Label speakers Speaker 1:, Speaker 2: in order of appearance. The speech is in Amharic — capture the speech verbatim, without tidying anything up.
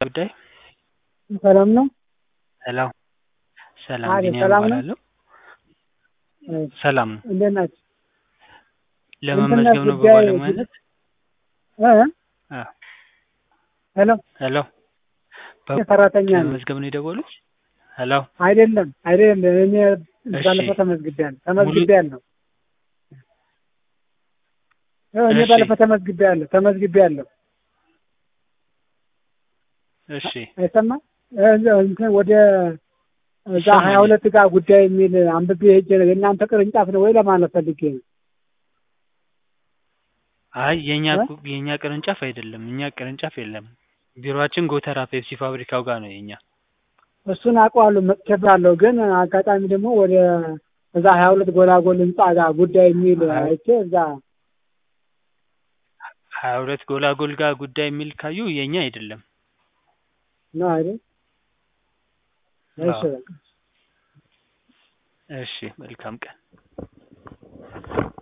Speaker 1: ጉዳይ
Speaker 2: ሰላም ነው?
Speaker 1: ሄሎ ሰላም
Speaker 2: አቤት
Speaker 1: ቢኒያም
Speaker 2: ሰላም ነው?
Speaker 1: እባላለሁ። ሰላም ነው።
Speaker 2: እንዴት ናችሁ?
Speaker 1: ለመመዝገብ ነው
Speaker 2: ጉዳይ
Speaker 1: በባለሙያነት?
Speaker 2: እ
Speaker 1: አ
Speaker 2: ሄሎ
Speaker 1: ሄሎ
Speaker 2: ሰራተኛ ነኝ።
Speaker 1: ለመመዝገብ ነው የደወሉት? ሄሎ
Speaker 2: አይደለም አይደለም እኔ
Speaker 1: እሺ
Speaker 2: ባለፈው ተመዝግቤያለሁ
Speaker 1: ሙሉ
Speaker 2: ተመዝግቤያለሁ። እኔ
Speaker 1: እሺ
Speaker 2: ባለፈው ተመዝግቤያለሁ ተመዝግቤያለሁ።
Speaker 1: እሺ
Speaker 2: አይሰማም? እንትን ወደ እዛ ሀያ
Speaker 1: ይሰማኛል።
Speaker 2: ሁለት ጋር ጉዳይ የሚል አንብቤ ሄጄ ነው። የእናንተ ቅርንጫፍ ነው ወይ ለማለት ፈልጌ ነው።
Speaker 1: አይ የኛ
Speaker 2: እ
Speaker 1: ጉ- የኛ ቅርንጫፍ አይደለም። እኛ ቅርንጫፍ የለም። ቢሮአችን ጎተራ ፔፕሲ ፋብሪካው ጋር ነው የኛ።
Speaker 2: እሱን አውቀዋለሁ መጥቼበታለሁ። ግን አጋጣሚ ደግሞ ወደ እዛ ሀያ ሁለት ጎላጎል ህንጻ ጋር ጉዳይ የሚል
Speaker 1: ሀያ
Speaker 2: አይቼ እዛ
Speaker 1: ሀያ ሁለት ጎላጎል ጋር ጉዳይ የሚል ካዩ የኛ አይደለም።
Speaker 2: ነው አይደል? እሺ
Speaker 1: አዎ
Speaker 2: በቃ
Speaker 1: እሺ መልካም ቀን።